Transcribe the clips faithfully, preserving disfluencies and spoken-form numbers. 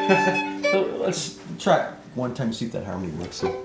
So let's try one time, see if that harmony works. So.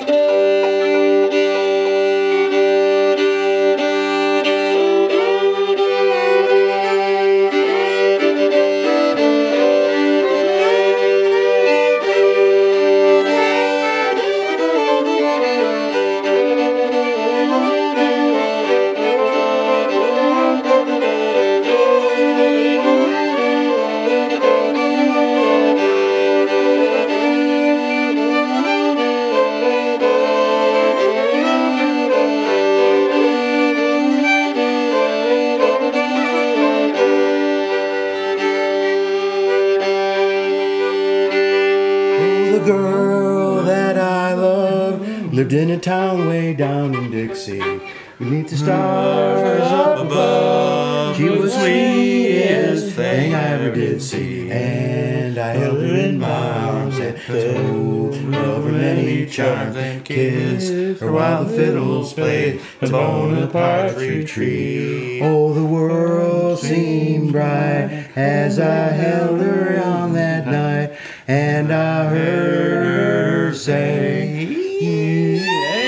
The girl that I love lived in a town way down in Dixie. Beneath the stars up above, she was the sweetest thing I ever did see. And I held her in my arms and told her of her many charms and kissed her while the fiddles played the Bonaparte tree. Oh, the world seemed bright as I held her on that night, and I heard her say, hey.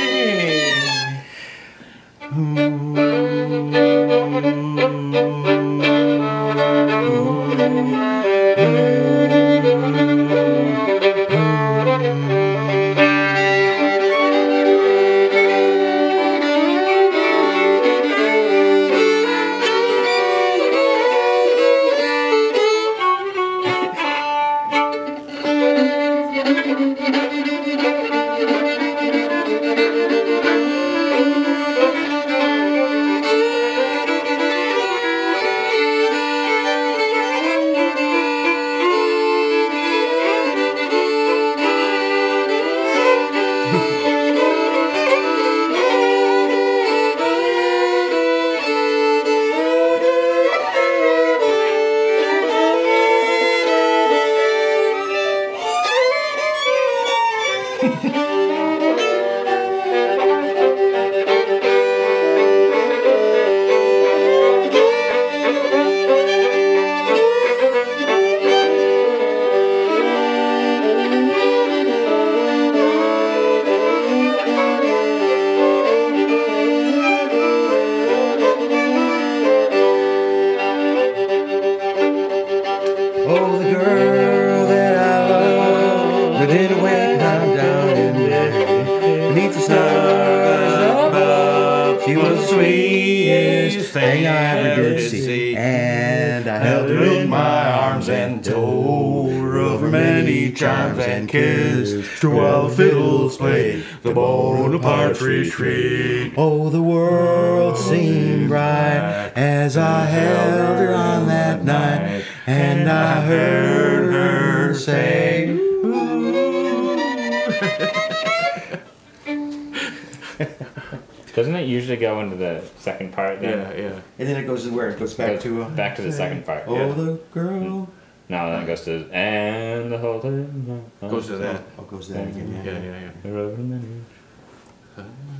Oh, the girl that I love lived in a way down, down in there. Beneath the stars up above, she was the sweetest thing I ever did see. And I held her in my arms and told her of her many charms and kissed her while the fiddles played the Bonaparte tree. Oh, the world seemed bright as I held her on that night, and I heard her say, ooh. Doesn't it usually go into the second part then? Yeah, yeah. And then it goes to where? It goes back Goes to... Uh, back to the second part. oh, yeah. the girl... No, then it goes to and the whole thing Goes to that. Oh, goes to that again, yeah. Yeah, yeah, yeah. yeah.